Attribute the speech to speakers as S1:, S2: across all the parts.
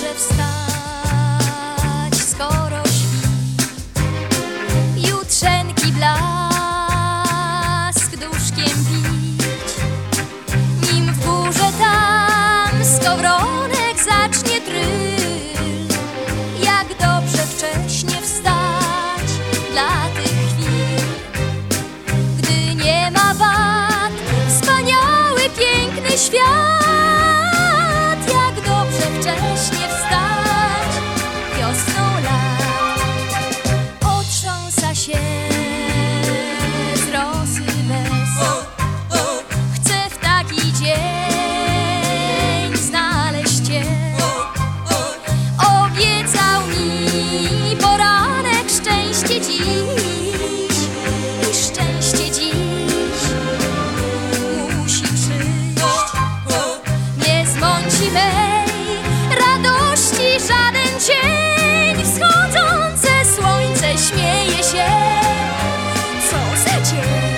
S1: dobrze wstać, skoro śpi. Jutrzenki blask duszkiem pić, nim w górze tam skowronek zacznie tryl. Jak dobrze wcześnie wstać dla tych chwil, gdy nie ma wad, wspaniały, piękny świat. Jak dobrze wcześnie wstać wiosną lat. Otrząsa się z rosy bez. Chcę w taki dzień znaleźć Cię. Obiecał mi poranek szczęście dziś. I szczęście dziś musi przyjść. Nie zmąci mej radości żaden cień. Wschodzące słońce śmieje się. Co za dzień!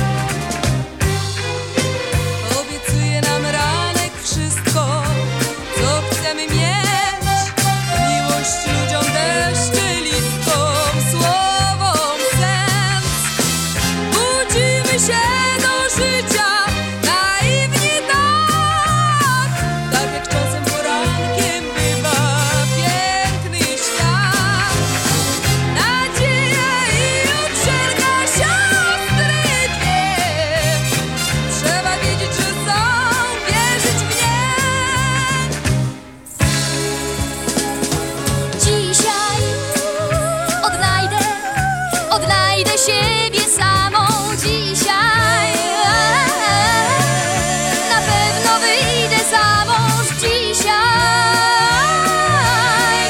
S2: Obiecuje nam ranek wszystko, co chcemy mieć. Miłość ludziom, deszczy, listkom, słowom sens. Budzimy się do życia naiwnie tak. Tak jak czasem porankiem bywa piękny świat. Nadzieja i jutrzenka siostry dwie. Trzeba wiedzieć, że są, wierzyć w nie.
S1: Dzisiaj odnajdę siebie samą. Dzisiaj na pewno wyjdę za mąż. Dzisiaj,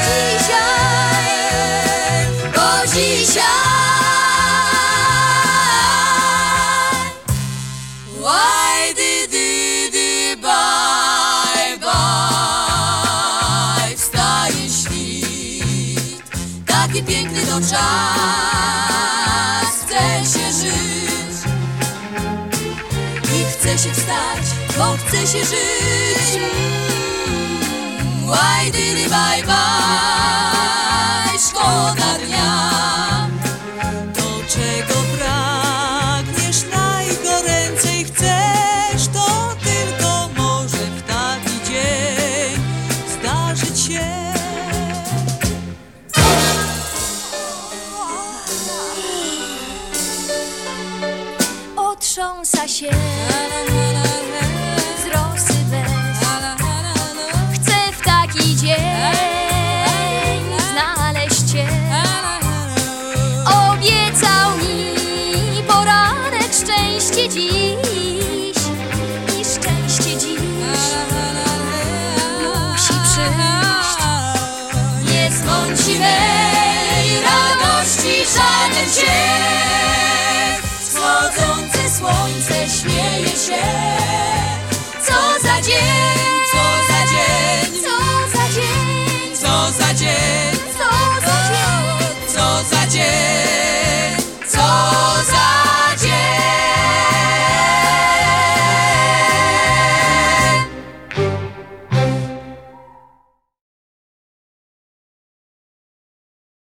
S1: bo dzisiaj.
S2: Why did bye bye? Wstaje świt, taki piękny to czas. Chce się żyć i chce się wstać, bo chce się żyć. Why did bye bye? Szkoda dnia. To czego pragniesz najgoręcej chcesz, to tylko może w taki dzień zdarzyć się.
S1: Otrząsa się z rosy bez. Chcę w taki dzień znaleźć Cię. Obiecał mi poranek szczęście dziś. I szczęście dziś musi przyjść. Nie zmąci mej radości żaden cień. Wschodzące słońce śmieje się. Co za dzień, co za dzień, co za dzień,
S2: Co za dzień.